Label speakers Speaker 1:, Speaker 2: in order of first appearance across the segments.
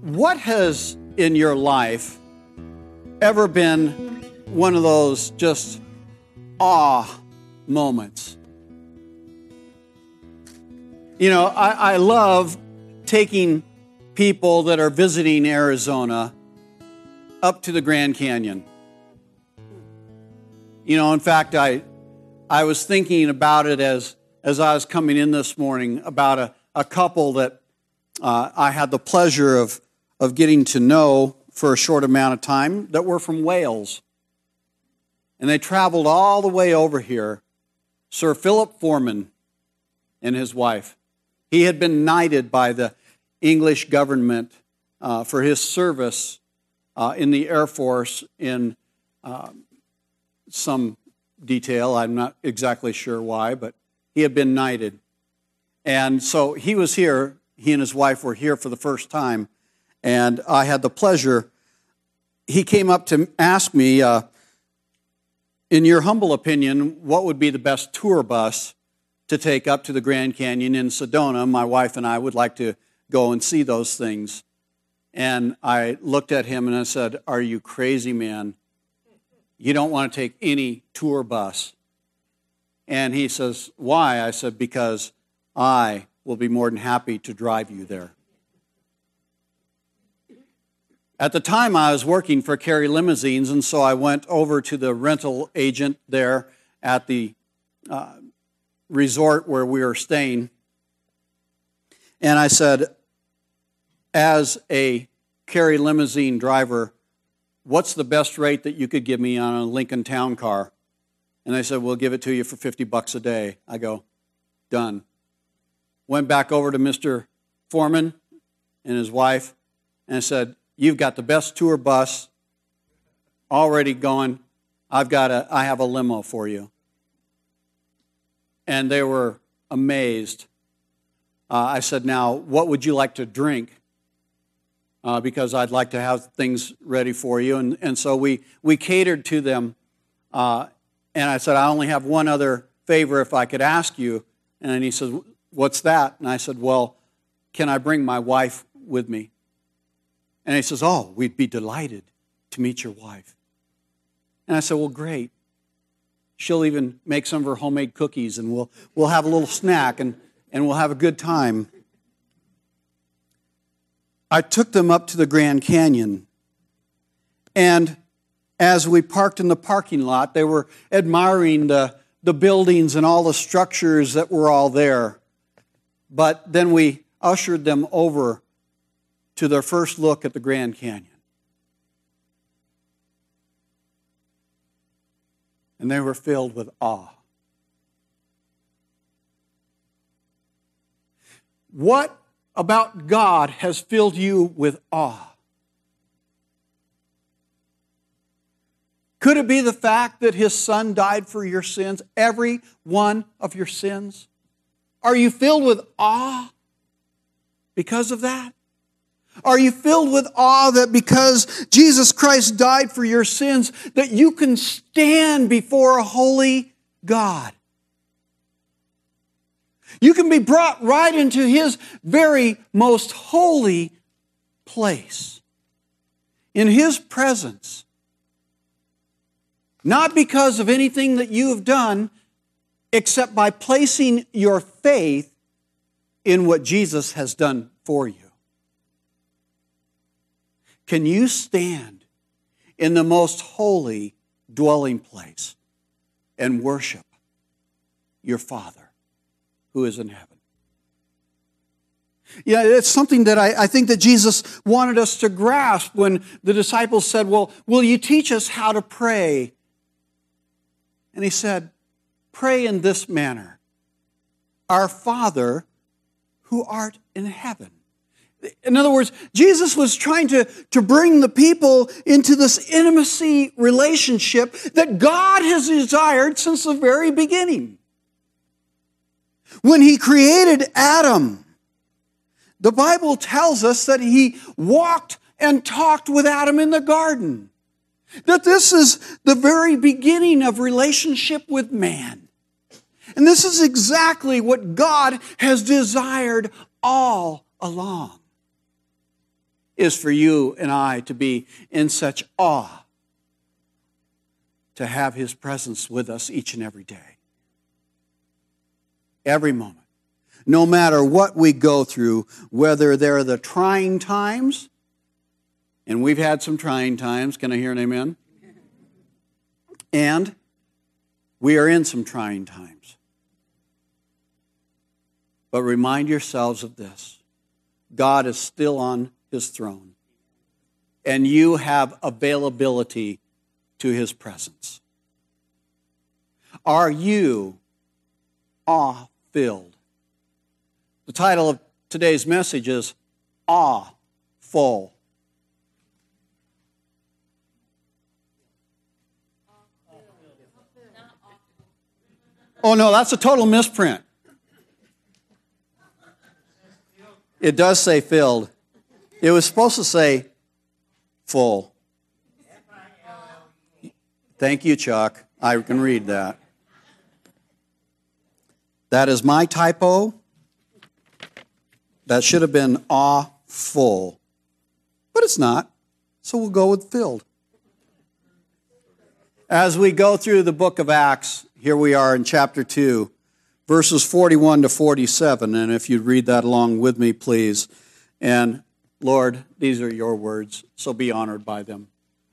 Speaker 1: What has in your life ever been one of those just awe moments? You know, I love taking people that are visiting Arizona up to the Grand Canyon. You know, in fact, I was thinking about it as I was coming in this morning about a couple that I had the pleasure of getting to know for a short amount of time that were from Wales. And they traveled all the way over here. Sir Philip Foreman and his wife. He had been knighted by the English government for his service in the Air Force in some detail. I'm not exactly sure why, but he had been knighted. And so he was here. He and his wife were here for the first time. And I had the pleasure. He came up to ask me, in your humble opinion, what would be the best tour bus to take up to the Grand Canyon in Sedona? My wife and I would like to go and see those things. And I looked at him and I said, "Are you crazy, man? You don't want to take any tour bus." And he says, "Why?" I said, "Because I will be more than happy to drive you there." At the time, I was working for Carey Limousines, and so I went over to the rental agent there at the resort where we were staying. And I said, "As a Carey Limousine driver, what's the best rate that you could give me on a Lincoln Town Car?" And they said, "We'll give it to you for $50 a day." I go, "Done." Went back over to Mr. Foreman and his wife, and I said, "You've got the best tour bus already going. I have a limo for you." And they were amazed. I said, "Now, what would you like to drink? Because I'd like to have things ready for you." And so we catered to them. And I said, "I only have one other favor if I could ask you." And he said, "What's that?" And I said, "Well, can I bring my wife with me?" And he says, "Oh, we'd be delighted to meet your wife." And I said, "Well, great. She'll even make some of her homemade cookies, and we'll have a little snack, and we'll have a good time." I took them up to the Grand Canyon, and as we parked in the parking lot, they were admiring the buildings and all the structures that were all there. But then we ushered them over to their first look at the Grand Canyon. And they were filled with awe. What about God has filled you with awe? Could it be the fact that His Son died for your sins, every one of your sins? Are you filled with awe because of that? Are you filled with awe that because Jesus Christ died for your sins, that you can stand before a holy God? You can be brought right into His very most holy place, in His presence, not because of anything that you have done, except by placing your faith in what Jesus has done for you. Can you stand in the most holy dwelling place and worship your Father who is in heaven? Yeah, it's something that I think that Jesus wanted us to grasp when the disciples said, "Well, will you teach us how to pray?" And He said, "Pray in this manner: Our Father who art in heaven." In other words, Jesus was trying to bring the people into this intimacy relationship that God has desired since the very beginning. When He created Adam, the Bible tells us that He walked and talked with Adam in the garden. That this is the very beginning of relationship with man. And this is exactly what God has desired all along. is for you and I to be in such awe, to have His presence with us each and every day. Every moment. No matter what we go through, whether they're the trying times, and we've had some trying times, can I hear an amen? And we are in some trying times. But remind yourselves of this. God is still on His throne. And you have availability to His presence. Are you awe-filled? The title of today's message is Awe-full. Oh no, that's a total misprint. It does say filled. It was supposed to say full. Thank you, Chuck. I can read that. That is my typo. That should have been awe-full. But it's not. So we'll go with filled. As we go through the book of Acts, here we are in chapter 2, verses 41 to 47. And if you'd read that along with me, please. And Lord, these are your words, so be honored by them.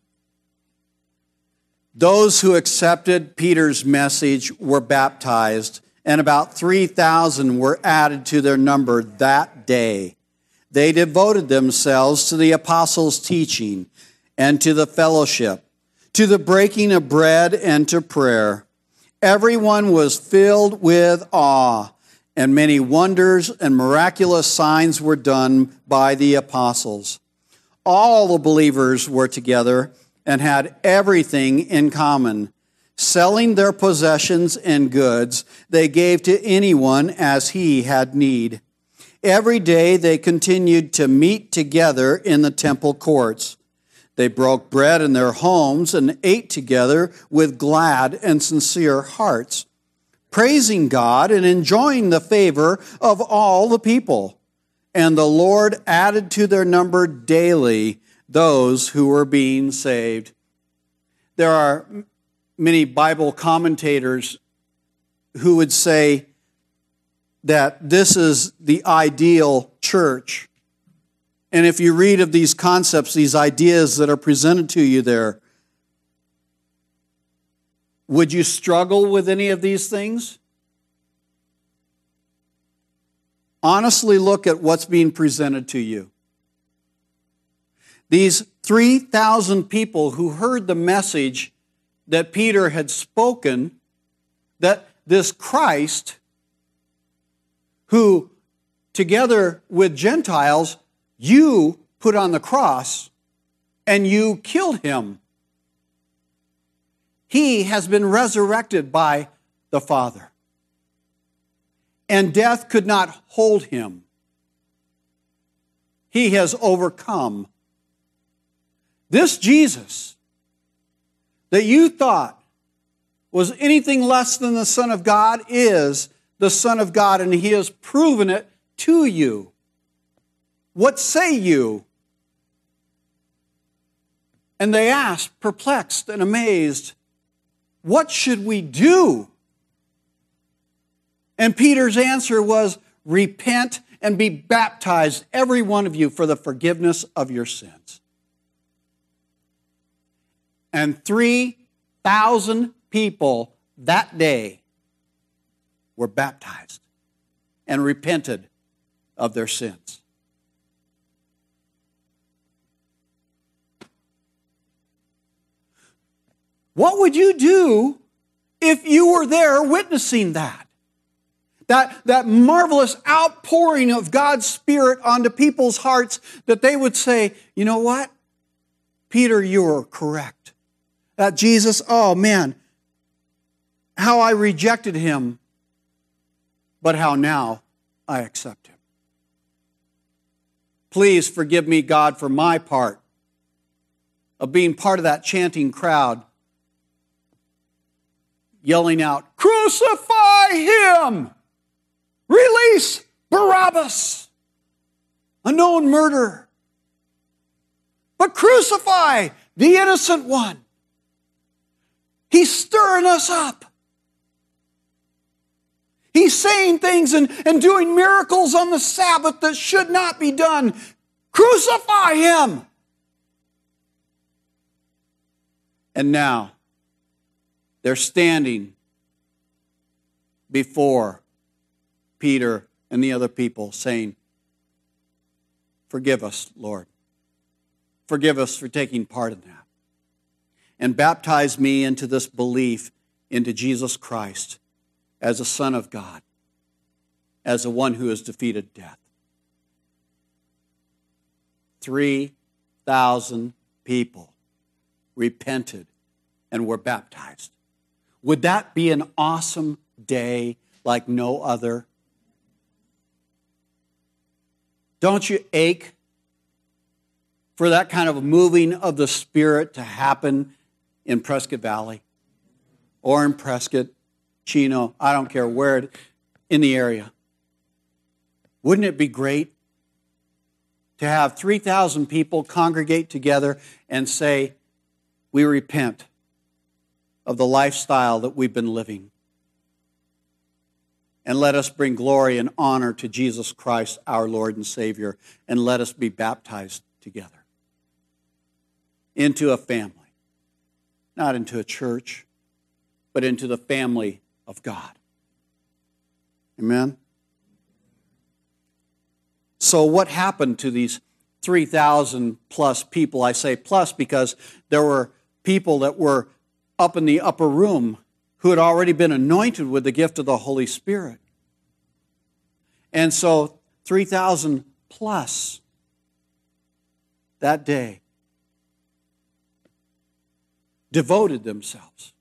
Speaker 1: Those who accepted Peter's message were baptized, and about 3,000 were added to their number that day. They devoted themselves to the apostles' teaching and to the fellowship, to the breaking of bread and to prayer. Everyone was filled with awe, and many wonders and miraculous signs were done by the apostles. All the believers were together and had everything in common. Selling their possessions and goods, they gave to anyone as he had need. Every day they continued to meet together in the temple courts. They broke bread in their homes and ate together with glad and sincere hearts, praising God and enjoying the favor of all the people. And the Lord added to their number daily those who were being saved. There are many Bible commentators who would say that this is the ideal church. And if you read of these concepts, these ideas that are presented to you there, would you struggle with any of these things? Honestly look at what's being presented to you. These 3,000 people who heard the message that Peter had spoken, that this Christ, who together with Gentiles, you put on the cross and you killed him. He has been resurrected by the Father. And death could not hold him. He has overcome. This Jesus that you thought was anything less than the Son of God is the Son of God, and He has proven it to you. What say you? And they asked, perplexed and amazed, what should we do? And Peter's answer was, repent and be baptized, every one of you, for the forgiveness of your sins. And 3,000 people that day were baptized and repented of their sins. What would you do if you were there witnessing that? That marvelous outpouring of God's Spirit onto people's hearts, that they would say, you know what? Peter, you were correct. That Jesus, oh man, how I rejected him, but how now I accept him. Please forgive me, God, for my part of being part of that chanting crowd, yelling out, crucify him! Release Barabbas, a known murderer. Crucify the innocent one. He's stirring us up. He's saying things and doing miracles on the Sabbath that should not be done. Crucify him. And now, they're standing before Peter and the other people saying, forgive us, Lord. Forgive us for taking part in that. And baptize me into this belief into Jesus Christ as a Son of God, as the one who has defeated death. 3,000 people repented and were baptized. Would that be an awesome day like no other? Don't you ache for that kind of a moving of the Spirit to happen in Prescott Valley or in Prescott, Chino, I don't care where, in the area? Wouldn't it be great to have 3,000 people congregate together and say, we repent of the lifestyle that we've been living, and let us bring glory and honor to Jesus Christ, our Lord and Savior, and let us be baptized together into a family, not into a church, but into the family of God. Amen? So what happened to these 3,000 plus people? I say plus because there were people that were up in the upper room who had already been anointed with the gift of the Holy Spirit. And so 3,000 plus that day devoted themselves,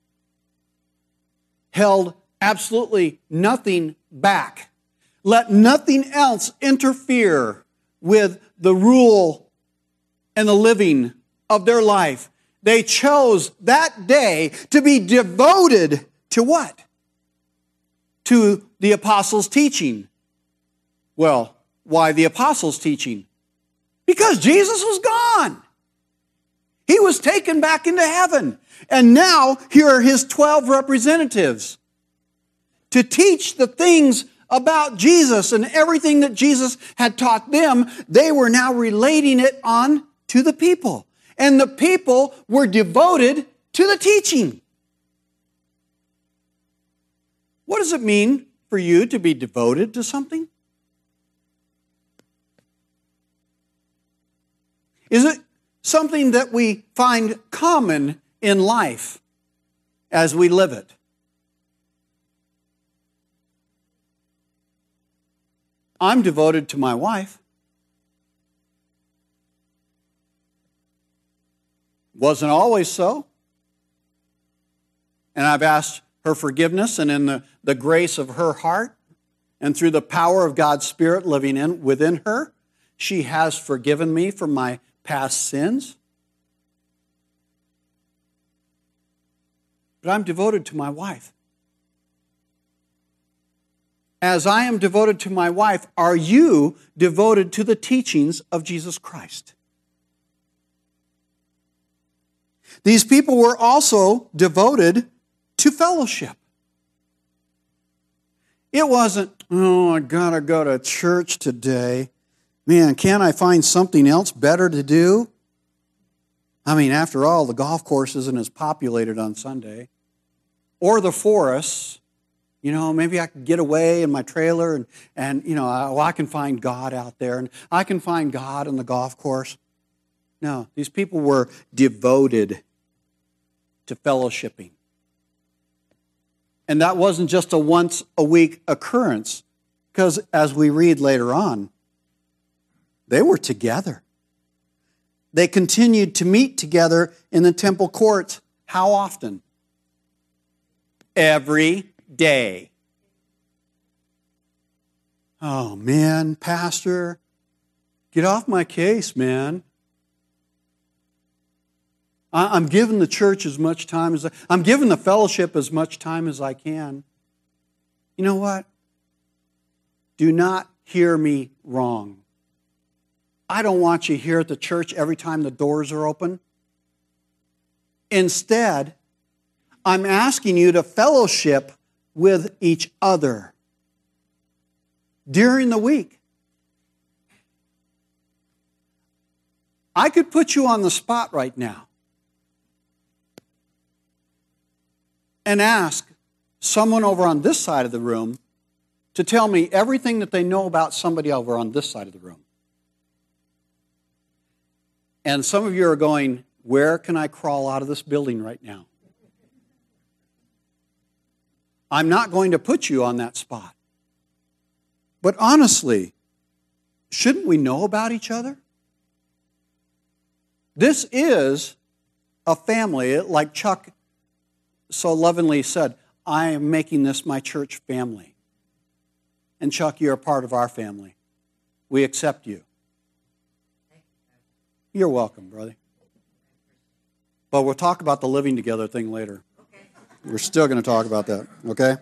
Speaker 1: held absolutely nothing back, let nothing else interfere with the rule and the living of their life. They chose that day to be devoted to what? To the apostles' teaching. Well, why the apostles' teaching? Because Jesus was gone. He was taken back into heaven. And now here are his 12 representatives to teach the things about Jesus, and everything that Jesus had taught them, they were now relating it on to the people. And the people were devoted to the teaching. What does it mean for you to be devoted to something? Is it something that we find common in life as we live it? I'm devoted to my wife. Wasn't always so. And I've asked her forgiveness, and in the grace of her heart, and through the power of God's Spirit living within her, she has forgiven me for my past sins. But I'm devoted to my wife. As I am devoted to my wife, are you devoted to the teachings of Jesus Christ? These people were also devoted to fellowship. It wasn't, oh, I gotta go to church today. Man, can't I find something else better to do? I mean, after all, the golf course isn't as populated on Sunday. Or the forests. You know, maybe I could get away in my trailer and you know, I can find God out there, and I can find God on the golf course. No, these people were devoted to fellowshipping. And that wasn't just a once-a-week occurrence, because as we read later on, they were together. They continued to meet together in the temple courts. How often? Every day. Oh man, Pastor, get off my case, man. I'm giving the church as much time as I'm giving the fellowship as much time as I can. You know what? Do not hear me wrong. I don't want you here at the church every time the doors are open. Instead, I'm asking you to fellowship with each other during the week. I could put you on the spot right now and ask someone over on this side of the room to tell me everything that they know about somebody over on this side of the room. And some of you are going, where can I crawl out of this building right now? I'm not going to put you on that spot. But honestly, shouldn't we know about each other? This is a family, like Chuck so lovingly said, I am making this my church family. And Chuck, you're a part of our family. We accept you. You're welcome, brother. But we'll talk about the living together thing later. Okay. We're still going to talk about that, okay?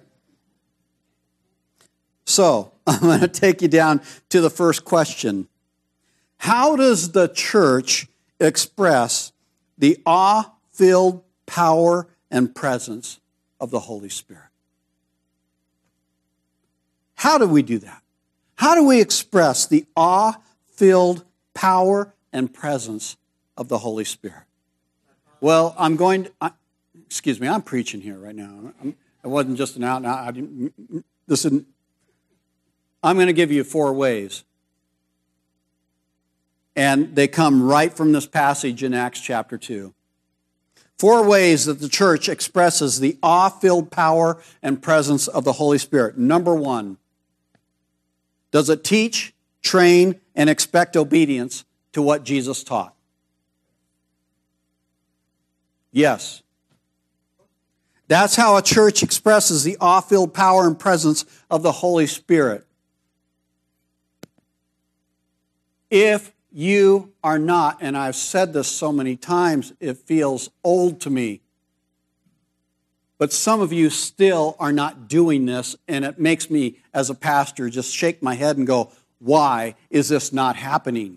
Speaker 1: So, I'm going to take you down to the first question. How does the church express the awe-filled power and presence of the Holy Spirit? How do we do that? How do we express the awe-filled power and presence of the Holy Spirit? Well, I'm preaching here right now. It wasn't just an out and out. I'm going to give you 4 ways. And they come right from this passage in Acts chapter 2. 4 ways that the church expresses the awe-filled power and presence of the Holy Spirit. Number 1, does it teach, train, and expect obedience to what Jesus taught? Yes. That's how a church expresses the awe-filled power and presence of the Holy Spirit. If you are not, and I've said this so many times, it feels old to me, but some of you still are not doing this, and it makes me, as a pastor, just shake my head and go, why is this not happening?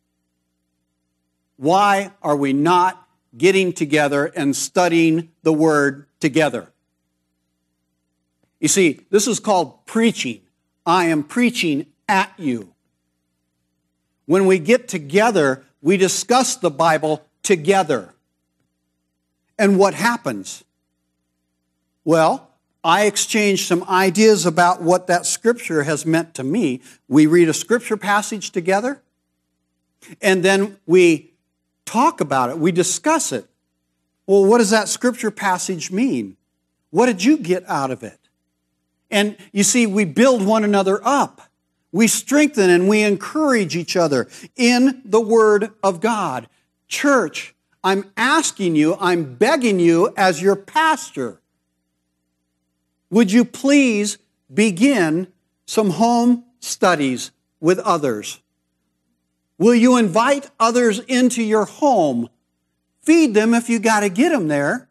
Speaker 1: Why are we not getting together and studying the Word together? You see, this is called preaching. I am preaching at you. When we get together, we discuss the Bible together. And what happens? Well, I exchange some ideas about what that scripture has meant to me. We read a scripture passage together, and then we talk about it. We discuss it. Well, what does that scripture passage mean? What did you get out of it? And you see, we build one another up. We strengthen and we encourage each other in the Word of God. Church, I'm asking you, I'm begging you as your pastor, would you please begin some home studies with others? Will you invite others into your home? Feed them if you got to get them there.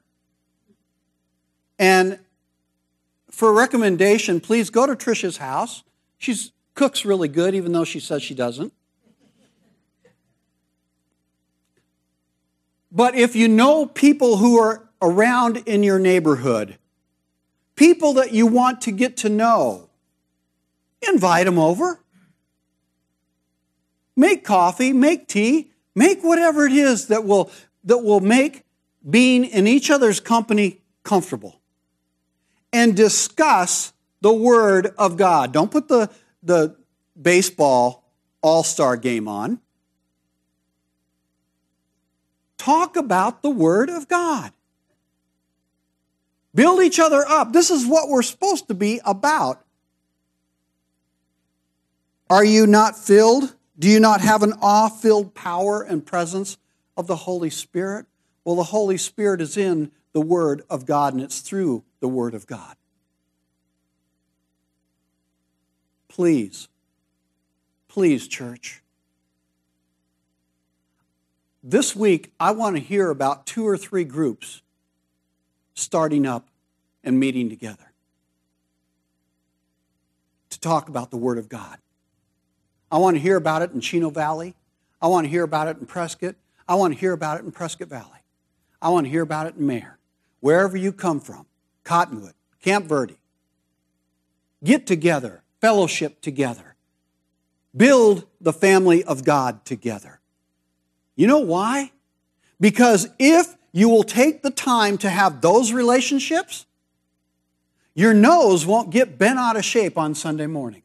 Speaker 1: And for a recommendation, please go to Trisha's house. She cooks really good, even though she says she doesn't. But if you know people who are around in your neighborhood, people that you want to get to know, invite them over. Make coffee, make tea, make whatever it is that will make being in each other's company comfortable. And discuss the Word of God. Don't put the baseball all-star game on. Talk about the Word of God. Build each other up. This is what we're supposed to be about. Are you not filled? Do you not have an awe-filled power and presence of the Holy Spirit? Well, the Holy Spirit is in the Word of God, and it's through the Word of God. Please, church. This week, I want to hear about 2 or 3 groups starting up and meeting together to talk about the Word of God. I want to hear about it in Chino Valley. I want to hear about it in Prescott. I want to hear about it in Prescott Valley. I want to hear about it in Mayer. Wherever you come from, Cottonwood, Camp Verde. Get together, fellowship together. Build the family of God together. You know why? Because if you will take the time to have those relationships, your nose won't get bent out of shape on Sunday morning.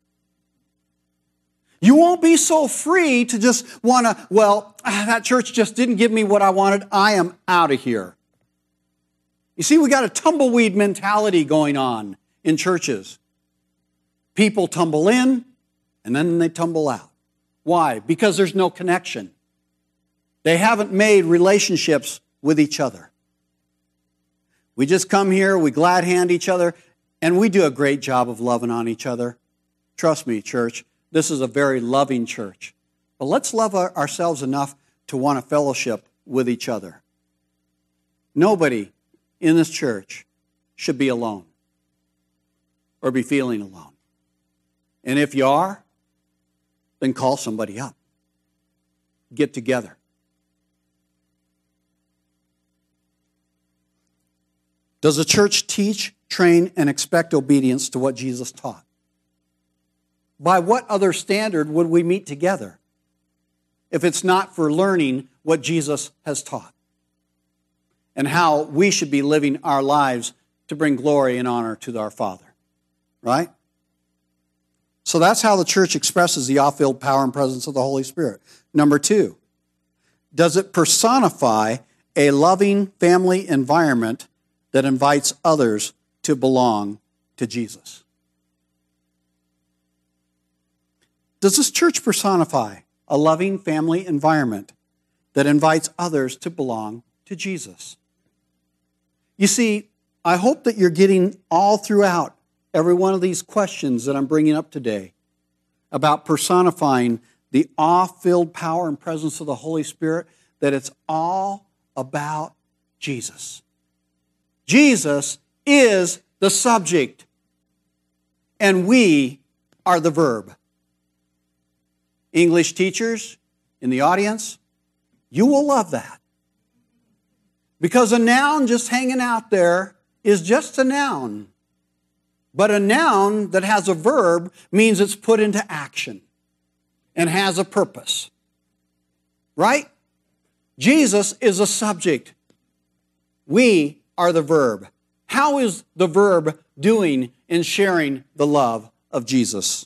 Speaker 1: You won't be so free to just want to, that church just didn't give me what I wanted. I am out of here. You see, we got a tumbleweed mentality going on in churches. People tumble in, and then they tumble out. Why? Because there's no connection. They haven't made relationships with each other. We just come here, we glad hand each other, and we do a great job of loving on each other. Trust me, church, this is a very loving church. But let's love ourselves enough to want to fellowship with each other. Nobody in this church should be alone or be feeling alone. And if you are, then call somebody up. Get together. Does the church teach, train, and expect obedience to what Jesus taught? By what other standard would we meet together if it's not for learning what Jesus has taught and how we should be living our lives to bring glory and honor to our Father? Right? So that's how the church expresses the off-field power and presence of the Holy Spirit. Number 2, does it personify a loving family environment that invites others to belong to Jesus? Does this church personify a loving family environment that invites others to belong to Jesus? You see, I hope that you're getting all throughout every one of these questions that I'm bringing up today about personifying the off-field power and presence of the Holy Spirit, that it's all about Jesus. Jesus is the subject, and we are the verb. English teachers in the audience, you will love that. Because a noun just hanging out there is just a noun. But a noun that has a verb means it's put into action and has a purpose. Right? Jesus is a subject. We are the verb. How is the verb doing in sharing the love of Jesus?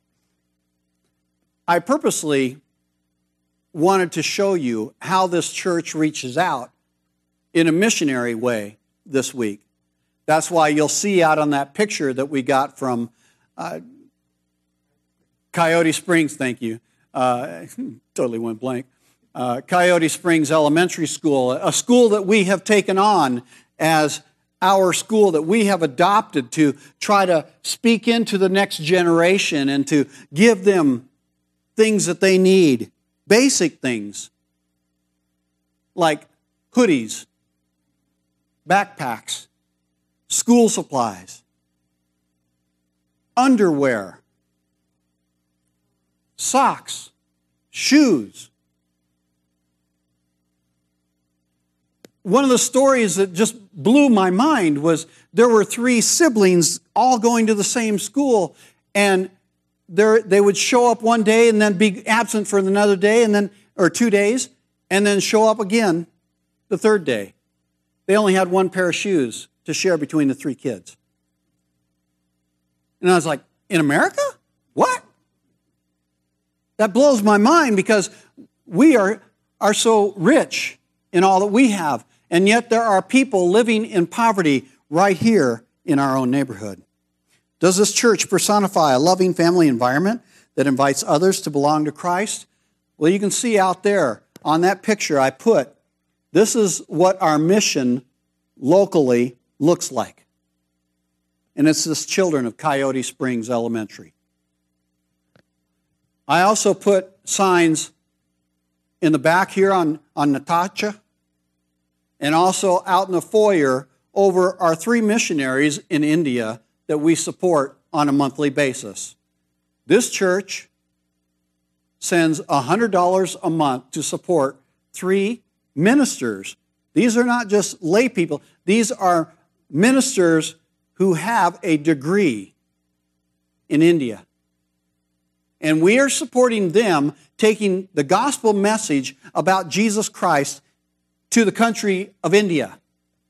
Speaker 1: I purposely wanted to show you how this church reaches out in a missionary way this week. That's why you'll see out on that picture that we got from Coyote Springs, thank you. Totally went blank. Coyote Springs Elementary School, a school that we have taken on as our school, that we have adopted to try to speak into the next generation and to give them things that they need, basic things like hoodies, backpacks, school supplies, underwear, socks, shoes. One of the stories that just blew my mind was there were 3 siblings all going to the same school, and they would show up one day and then be absent for another day, or 2 days, and then show up again the 3rd day. They only had 1 pair of shoes to share between the 3 kids. And I was like, in America? What? That blows my mind, because we are so rich in all that we have, and yet there are people living in poverty right here in our own neighborhood. Does this church personify a loving family environment that invites others to belong to Christ? Well, you can see out there on that picture I put, this is what our mission locally looks like. And it's the children of Coyote Springs Elementary. I also put signs in the back here on Natasha, and also out in the foyer over our 3 missionaries in India that we support on a monthly basis. This church sends $100 a month to support 3 ministers. These are not just lay people. These are ministers who have a degree in India. And we are supporting them taking the gospel message about Jesus Christ to the country of India.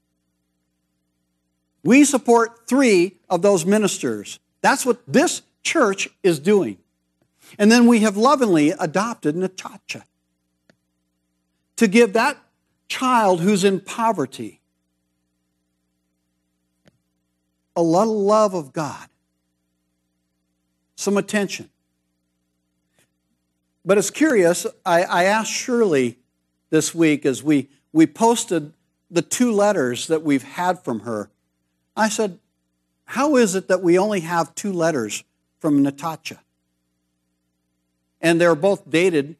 Speaker 1: We support 3 of those ministers. That's what this church is doing. And then we have lovingly adopted Natasha to give that child who's in poverty a little love of God, some attention. But it's curious, I asked Shirley this week as we posted the 2 letters that we've had from her. I said, how is it that we only have 2 letters from Natasha? And they're both dated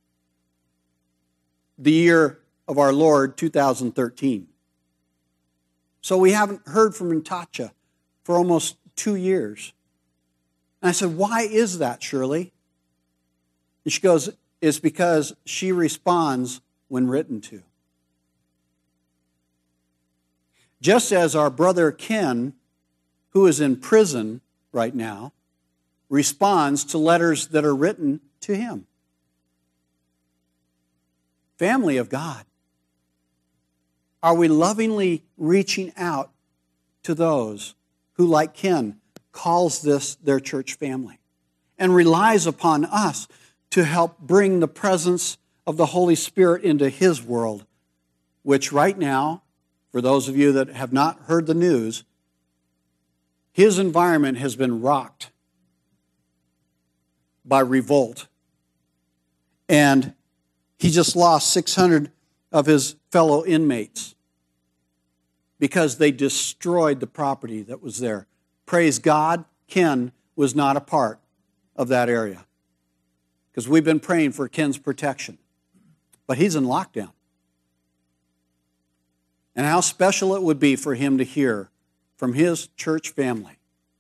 Speaker 1: the year of our Lord, 2013. So we haven't heard from Natasha for almost 2 years. And I said, why is that, Shirley? And she goes, it's because she responds when written to. Just as our brother Ken, who is in prison right now, responds to letters that are written to him. Family of God, are we lovingly reaching out to those who, like Ken, calls this their church family and relies upon us to help bring the presence of the Holy Spirit into his world, which right now, for those of you that have not heard the news, his environment has been rocked by revolt. And he just lost 600 of his fellow inmates because they destroyed the property that was there. Praise God, Ken was not a part of that area because we've been praying for Ken's protection. But he's in lockdown. And how special it would be for him to hear from his church family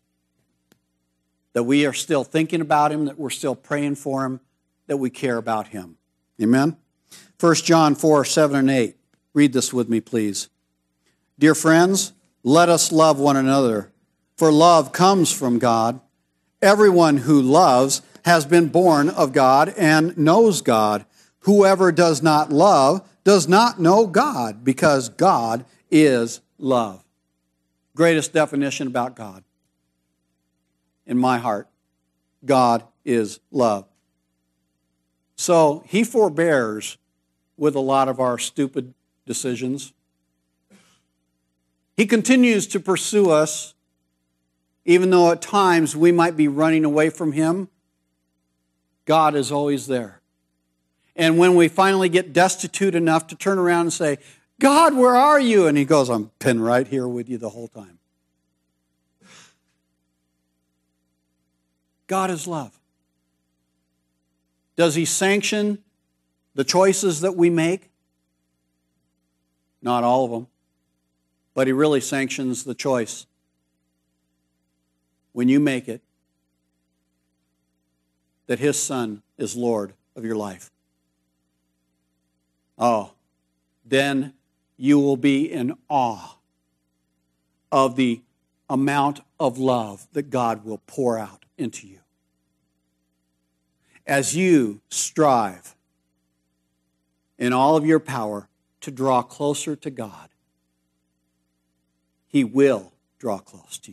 Speaker 1: that we are still thinking about him, that we're still praying for him, that we care about him. Amen? 1 John 4, 7 and 8. Read this with me, please. Dear friends, let us love one another, for love comes from God. Everyone who loves has been born of God and knows God. Whoever does not love does not know God, because God is love. Greatest definition about God. In my heart, God is love. So he forbears with a lot of our stupid decisions. He continues to pursue us, even though at times we might be running away from him. God is always there. And when we finally get destitute enough to turn around and say, God, where are you? And he goes, I've been right here with you the whole time. God is love. Does he sanction the choices that we make? Not all of them. But he really sanctions the choice when you make it that his Son is Lord of your life. Oh, then you will be in awe of the amount of love that God will pour out into you. As you strive in all of your power to draw closer to God, he will draw close to you.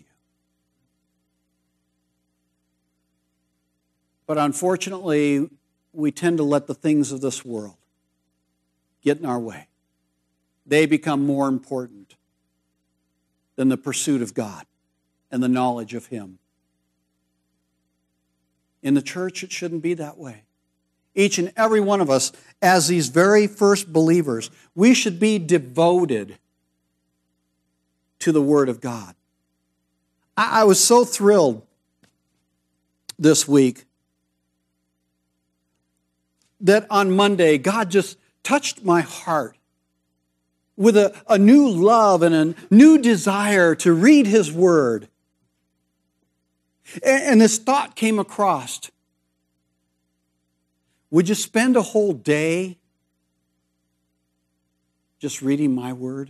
Speaker 1: But unfortunately, we tend to let the things of this world get in our way. They become more important than the pursuit of God and the knowledge of him. In the church, it shouldn't be that way. Each and every one of us, as these very first believers, we should be devoted to the Word of God. I was so thrilled this week that on Monday, God just touched my heart with a new love and a new desire to read his Word. And this thought came across Would you spend a whole day just reading my word?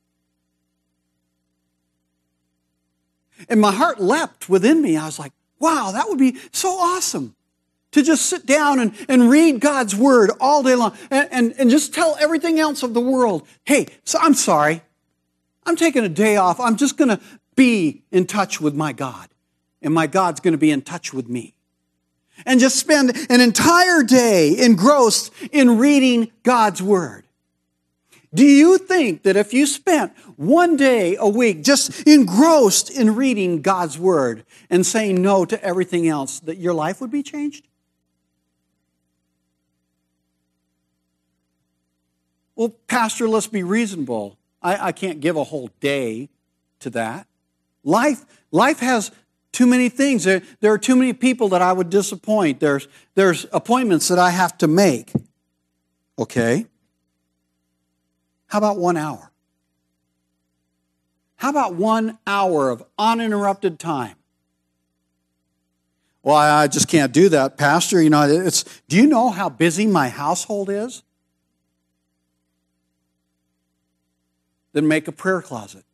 Speaker 1: And my heart leapt within me. I was like, wow, that would be so awesome to just sit down and read God's word all day long and just tell everything else of the world, hey, so I'm sorry. I'm taking a day off. I'm just going to be in touch with my God. And my God's going to be in touch with me. And just spend an entire day engrossed in reading God's word. Do you think that if you spent one day a week just engrossed in reading God's word and saying no to everything else, that your life would be changed? Well, Pastor, let's be reasonable. I can't give a whole day to that. Life has too many things. There are too many people that I would disappoint. There's appointments that I have to make. Okay. How about 1 hour? How about 1 hour of uninterrupted time? Well, I just can't do that, Pastor. Do you know how busy my household is? Then make a prayer closet.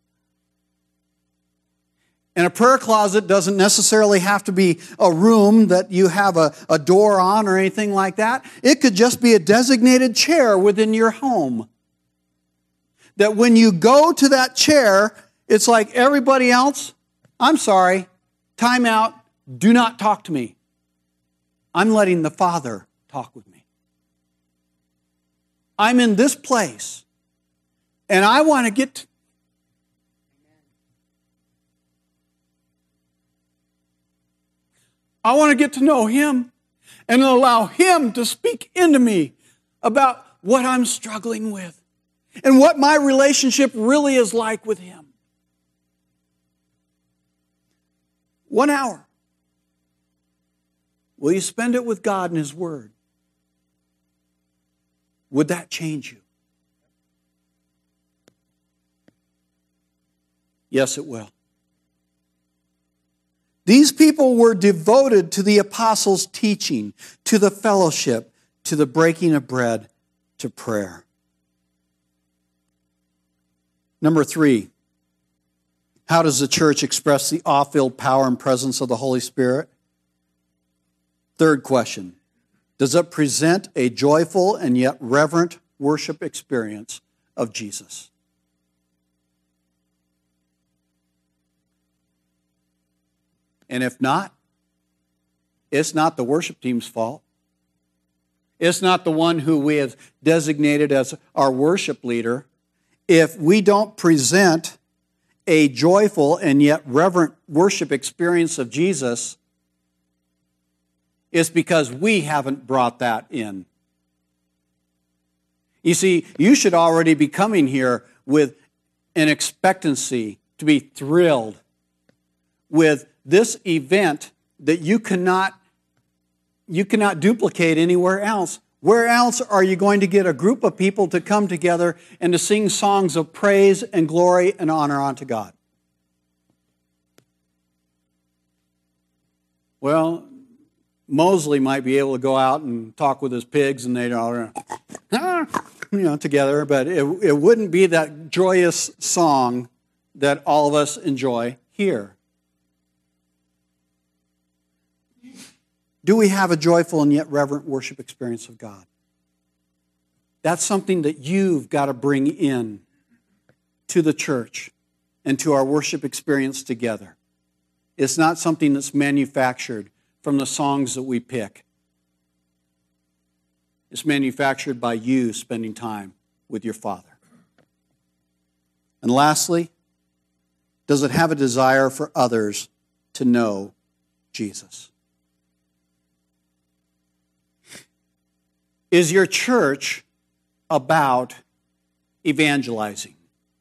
Speaker 1: And a prayer closet doesn't necessarily have to be a room that you have a door on or anything like that. It could just be a designated chair within your home. That when you go to that chair, it's like everybody else, I'm sorry, time out, do not talk to me. I'm letting the Father talk with me. I'm in this place, and I want to get to know Him and allow Him to speak into me about what I'm struggling with and what my relationship really is like with Him. 1 hour. Will you spend it with God and His Word? Would that change you? Yes, it will. These people were devoted to the apostles' teaching, to the fellowship, to the breaking of bread, to prayer. Number 3, how does the church express the awe-filled power and presence of the Holy Spirit? Third question, does it present a joyful and yet reverent worship experience of Jesus? And if not, it's not the worship team's fault. It's not the one who we have designated as our worship leader. If we don't present a joyful and yet reverent worship experience of Jesus, it's because we haven't brought that in. You see, you should already be coming here with an expectancy to be thrilled with this event that you cannot duplicate anywhere else. Where else are you going to get a group of people to come together and to sing songs of praise and glory and honor unto God? Well, Mosley might be able to go out and talk with his pigs and they all together, but it wouldn't be that joyous song that all of us enjoy here. Do we have a joyful and yet reverent worship experience of God? That's something that you've got to bring in to the church and to our worship experience together. It's not something that's manufactured from the songs that we pick. It's manufactured by you spending time with your Father. And lastly, does it have a desire for others to know Jesus? Is your church about evangelizing?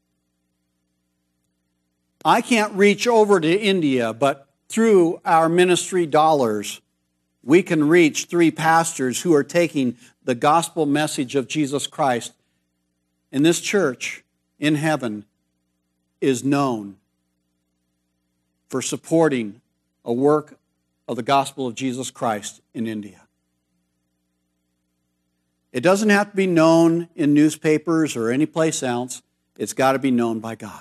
Speaker 1: I can't reach over to India, but through our ministry dollars, we can reach 3 pastors who are taking the gospel message of Jesus Christ. And this church in heaven is known for supporting a work of the gospel of Jesus Christ in India. It doesn't have to be known in newspapers or anyplace else. It's got to be known by God.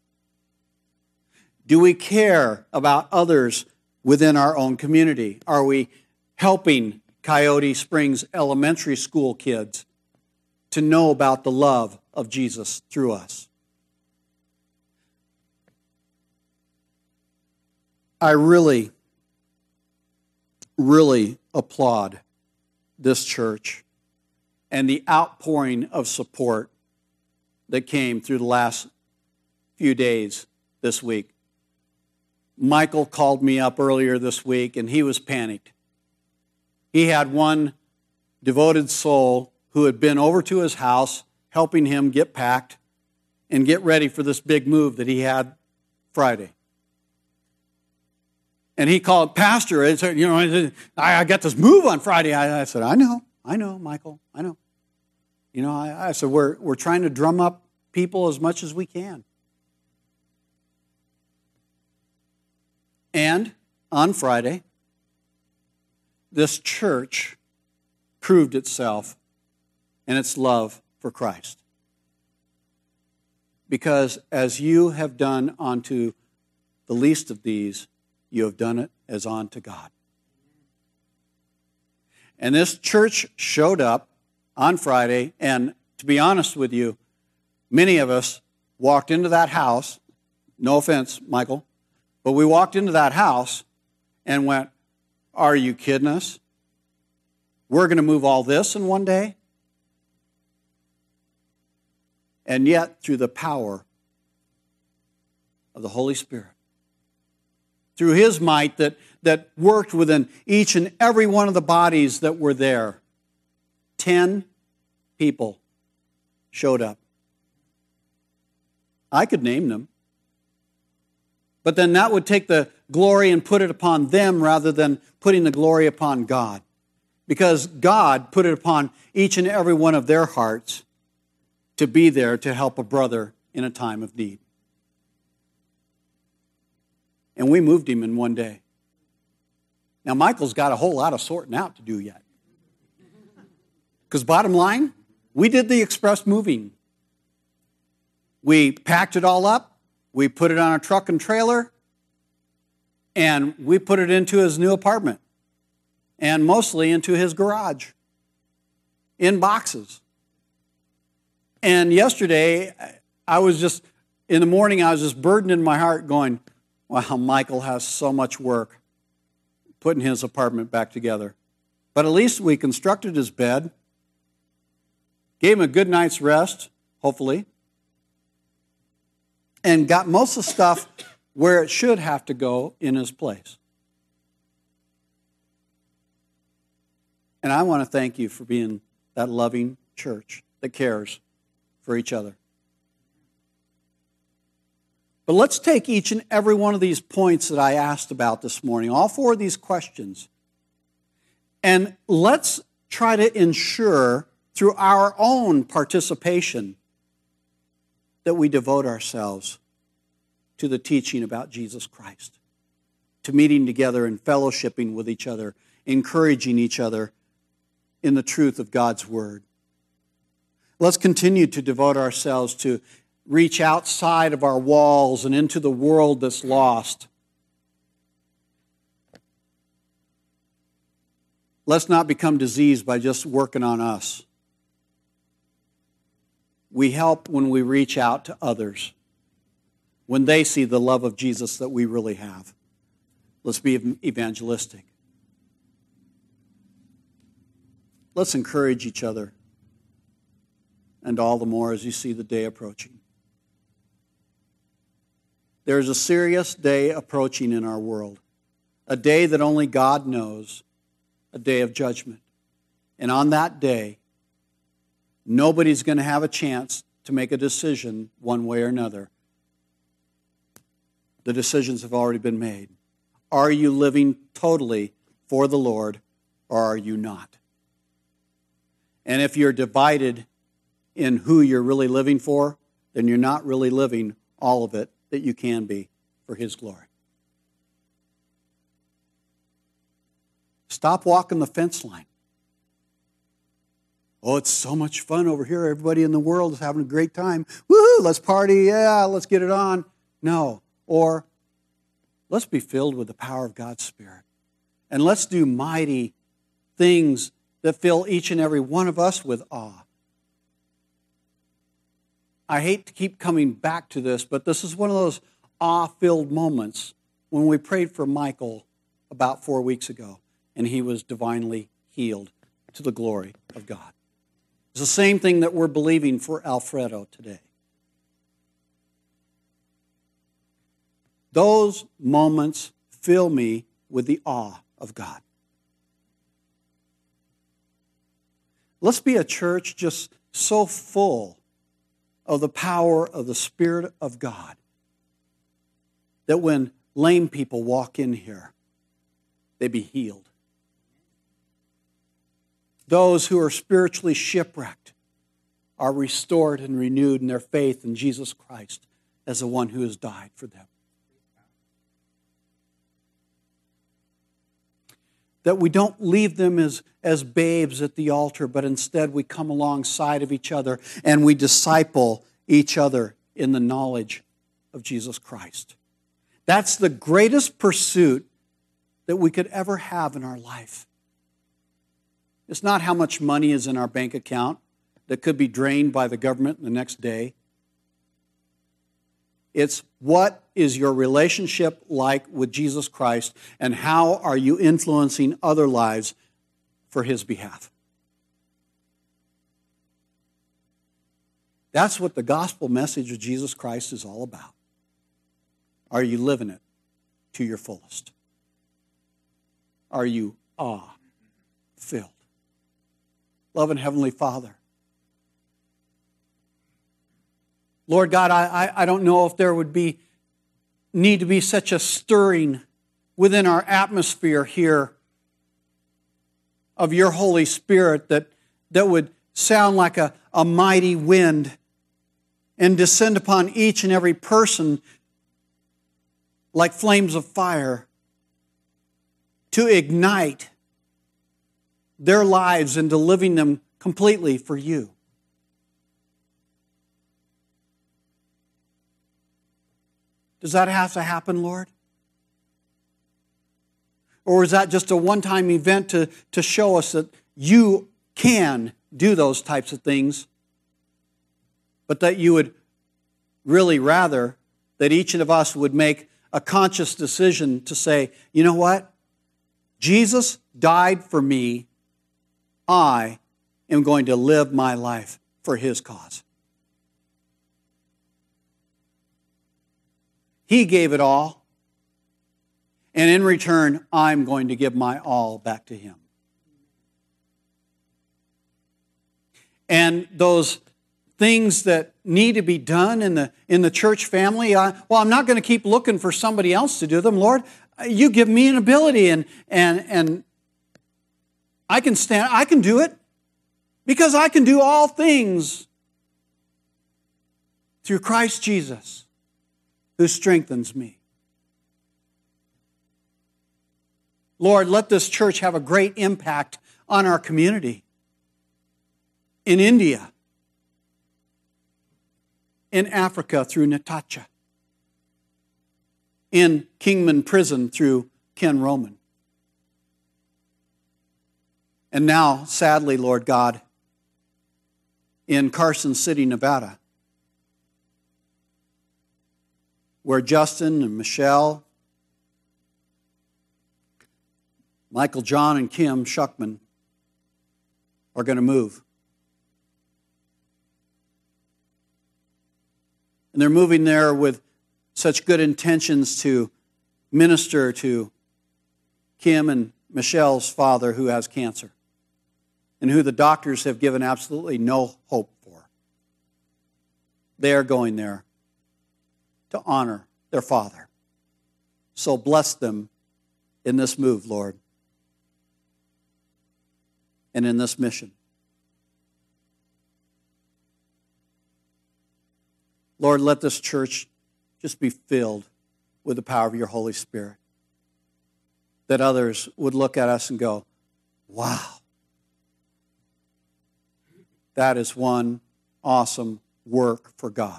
Speaker 1: Do we care about others within our own community? Are we helping Coyote Springs Elementary School kids to know about the love of Jesus through us? I really, really applaud this church and the outpouring of support that came through the last few days this week. Michael called me up earlier this week, and he was panicked. He had one devoted soul who had been over to his house, helping him get packed and get ready for this big move that he had Friday. And he called, Pastor, I got this move on Friday. I said, I know, Michael, I know. I said, we're trying to drum up people as much as we can. And on Friday, this church proved itself and its love for Christ. Because as you have done unto the least of these, you have done it as unto God. And this church showed up on Friday, and to be honest with you, many of us walked into that house, no offense, Michael, but we walked into that house and went, are you kidding us? We're going to move all this in one day? And yet, through the power of the Holy Spirit, through His might that worked within each and every one of the bodies that were there, 10 people showed up. I could name them. But then that would take the glory and put it upon them rather than putting the glory upon God. Because God put it upon each and every one of their hearts to be there to help a brother in a time of need. And we moved him in one day. Now, Michael's got a whole lot of sorting out to do yet. Because bottom line, we did the express moving. We packed it all up. We put it on a truck and trailer, and we put it into his new apartment, and mostly into his garage, in boxes. And yesterday, in the morning, I was just burdened in my heart going, wow, Michael has so much work putting his apartment back together. But at least we constructed his bed, gave him a good night's rest, hopefully, and got most of the stuff where it should have to go in his place. And I want to thank you for being that loving church that cares for each other. But let's take each and every one of these points that I asked about this morning, all 4 of these questions, and let's try to ensure through our own participation that we devote ourselves to the teaching about Jesus Christ, to meeting together and fellowshipping with each other, encouraging each other in the truth of God's Word. Let's continue to devote ourselves to reach outside of our walls and into the world that's lost. Let's not become diseased by just working on us. We help when we reach out to others, when they see the love of Jesus that we really have. Let's be evangelistic. Let's encourage each other, and all the more as you see the day approaching. There's a serious day approaching in our world, a day that only God knows, a day of judgment. And on that day, nobody's going to have a chance to make a decision one way or another. The decisions have already been made. Are you living totally for the Lord, or are you not? And if you're divided in who you're really living for, then you're not really living all of it that you can be for His glory. Stop walking the fence line. Oh, it's so much fun over here. Everybody in the world is having a great time. Woohoo, let's party. Yeah, let's get it on. No. Or let's be filled with the power of God's Spirit. And let's do mighty things that fill each and every one of us with awe. I hate to keep coming back to this, but this is one of those awe-filled moments when we prayed for Michael about 4 weeks ago, and he was divinely healed to the glory of God. It's the same thing that we're believing for Alfredo today. Those moments fill me with the awe of God. Let's be a church just so full of the power of the Spirit of God that when lame people walk in here, they be healed. Those who are spiritually shipwrecked are restored and renewed in their faith in Jesus Christ as the one who has died for them. That we don't leave them as babes at the altar, but instead we come alongside of each other and we disciple each other in the knowledge of Jesus Christ. That's the greatest pursuit that we could ever have in our life. It's not how much money is in our bank account that could be drained by the government the next day. It's what is your relationship like with Jesus Christ, and how are you influencing other lives for His behalf? That's what the gospel message of Jesus Christ is all about. Are you living it to your fullest? Are you awe-filled? Loving Heavenly Father, Lord God, I don't know if there would need to be such a stirring within our atmosphere here of your Holy Spirit that would sound like a mighty wind and descend upon each and every person like flames of fire to ignite their lives into living them completely for you. Does that have to happen, Lord? Or is that just a one-time event to show us that you can do those types of things, but that you would really rather that each of us would make a conscious decision to say, you know what? Jesus died for me. I am going to live my life for His cause. He gave it all, and in return, I'm going to give my all back to Him. And those things that need to be done in the church family, I'm not going to keep looking for somebody else to do them. Lord, you give me an ability, and I can stand. I can do it because I can do all things through Christ Jesus, who strengthens me. Lord, let this church have a great impact on our community. In India, in Africa through Natasha, in Kingman Prison through Ken Roman. And now, sadly, Lord God, in Carson City, Nevada, where Justin and Michelle, Michael, John, and Kim Shuckman are going to move. And they're moving there with such good intentions to minister to Kim and Michelle's father who has cancer and who the doctors have given absolutely no hope for. They are going there to honor their father. So bless them in this move, Lord, and in this mission. Lord, let this church just be filled with the power of your Holy Spirit, that others would look at us and go, wow, That is one awesome work for God.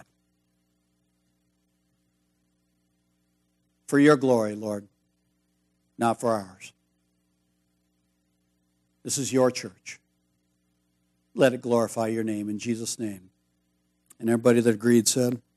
Speaker 1: For your glory, Lord, not for ours. This is your church. Let it glorify your name in Jesus' name. And everybody that agreed said,